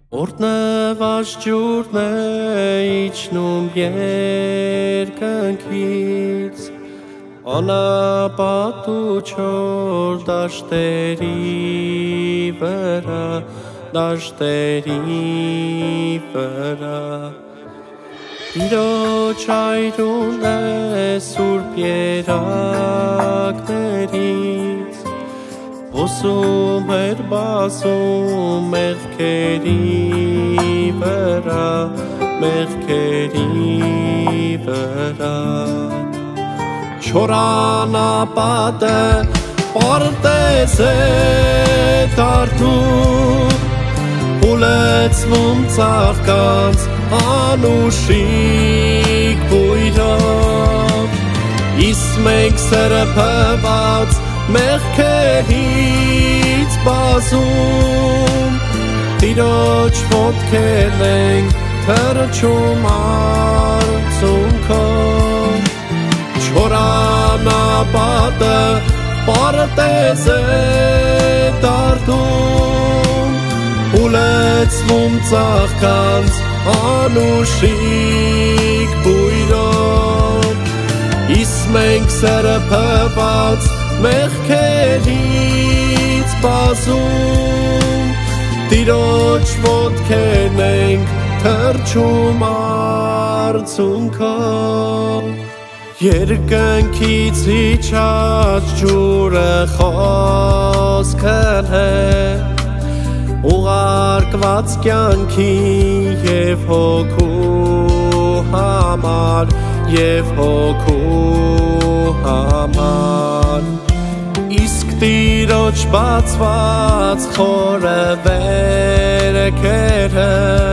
Օրտնված ջուրն է իջնում երկնքից, անապատ ու չոր դաշտերի վրա, Տիրոջ այրուն է սուրբ երակներից, Ոսում էր բասում մեղքերի վրա, Չորանապատը պարտեզ է դարդում, Ուլեցվում ծաղկանց անուշիկ բույրով, Իսկ մենք սրբված մեղքերից բազում, Տիրոջ ոտքերն ենք թռչում արցունքով, Չորանապատը պարտեզ է դարդում, Ուլեցվում ծաղկանց անուշիկ բույրով, Իսկ մենք սրբված մեղքերից բազում, Տիրոջ ոտքերն ենք թռչում արցունքով, Երկնքից իջած ջուրը խոսքն է, Ուղարկված կյանքի և հոգու համար, Իսկ Տիրոջ բացված խորը վերքերը,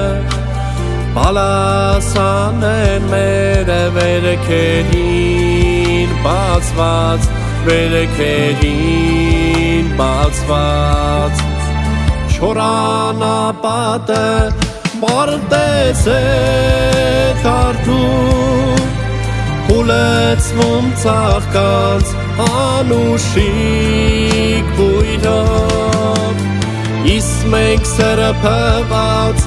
Պալասան են մեր վերքերին բացված, Չորանապատը պարտեզ է դարդում, Ուլեցվում ծաղկանց անուշիկ բույրով, Իսկ մենք սրբված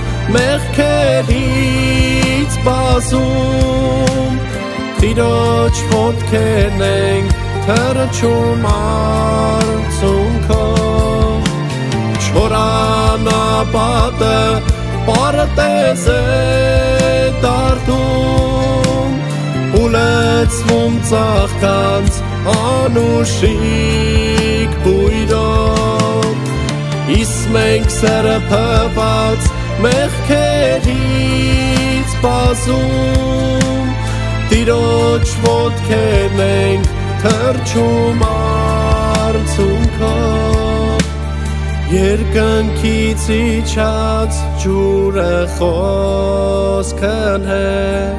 մեղքերից բազում, Տիրոջ ոտքերն ենք թռչում արցունքով, Չորանապատը պարտեզ է դարդում, Ուլեցվում ծաղկանց անուշիկ բույրով, Իսկ մենք սրբված մեղքերից բազում, Տիրոջ ոտքերն ենք թռչում արցունքով, Երկնքից իջած ջուրը խոսքն է,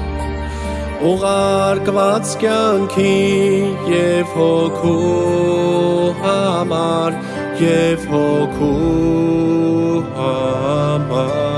Ուղարկված կյանքի և հոգու համար,